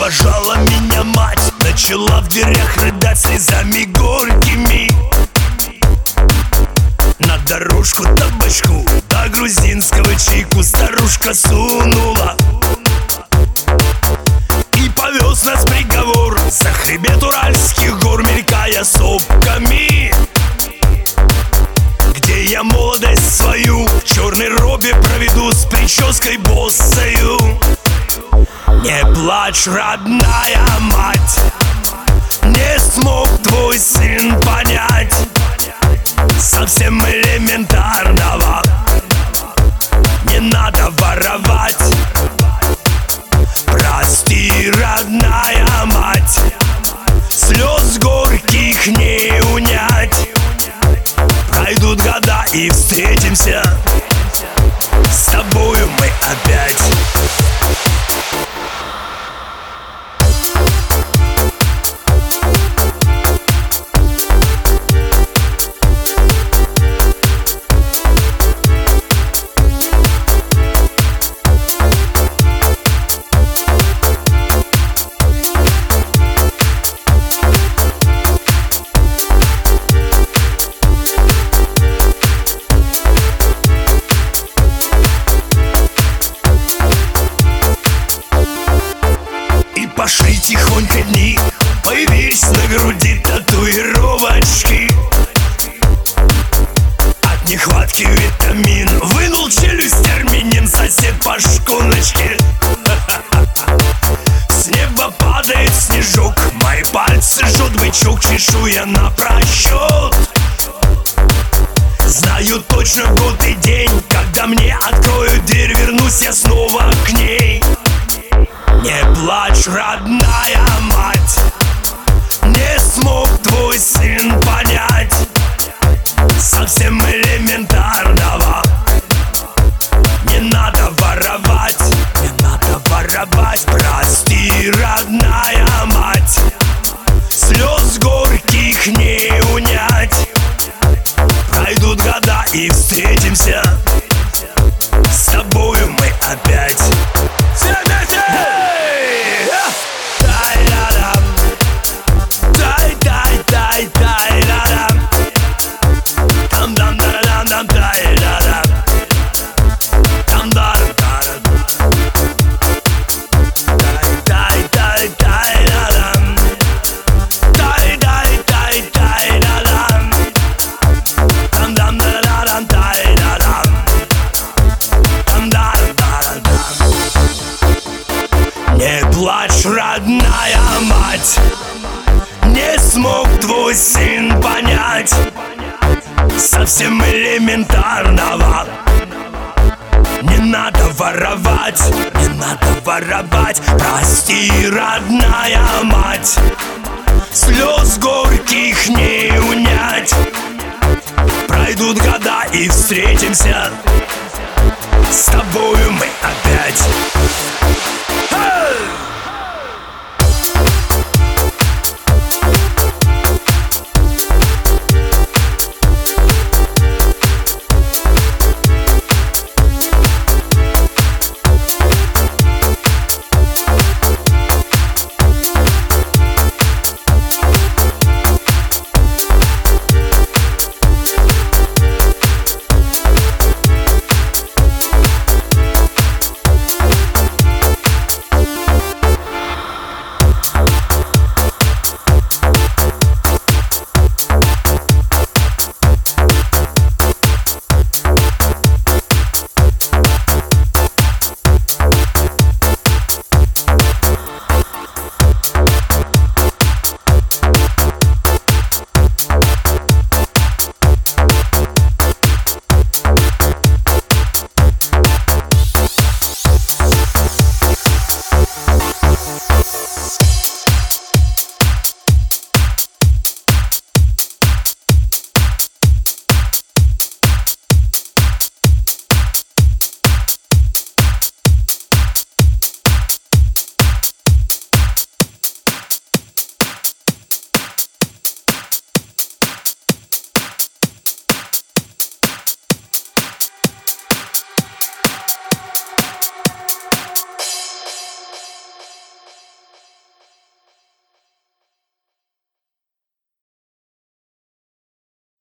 Провожала меня мать, начала в дверях рыдать слезами горькими. На дорожку табачку, до грузинского чайку старушка сунула. И повез нас приговор за хребет уральских гор, мелькая сопками. Где я молодость свою в черной робе проведу с прической боссою. Не плачь, родная мать, не смог твой сын понять совсем элементарного. Не надо воровать. Прости, родная мать, слез горьких не унять. Пройдут года и встретимся с тобою мы опять. Пошли тихонько дни, появились на груди татуировочки. От нехватки витамин вынул челюсть армянин сосед по шконочке. С неба падает снежок, мои пальцы жжет бычок, чешуя на просчет. Знаю точно год и день, когда мне откроют дверь, вернусь я снова к ней. Не плачь, родная мать, не смог твой сын понять совсем элементарного. Не надо воровать, не надо воровать. Прости, родная мать, слез горьких не унять. Пройдут года и встретимся с тобою мы опять. Все вместе! Не плачь, родная мать, не смог твой сын понять совсем элементарного. Не надо воровать, не надо воровать. Прости, родная мать, слез горьких не унять. Пройдут года и встретимся с тобою мы опять.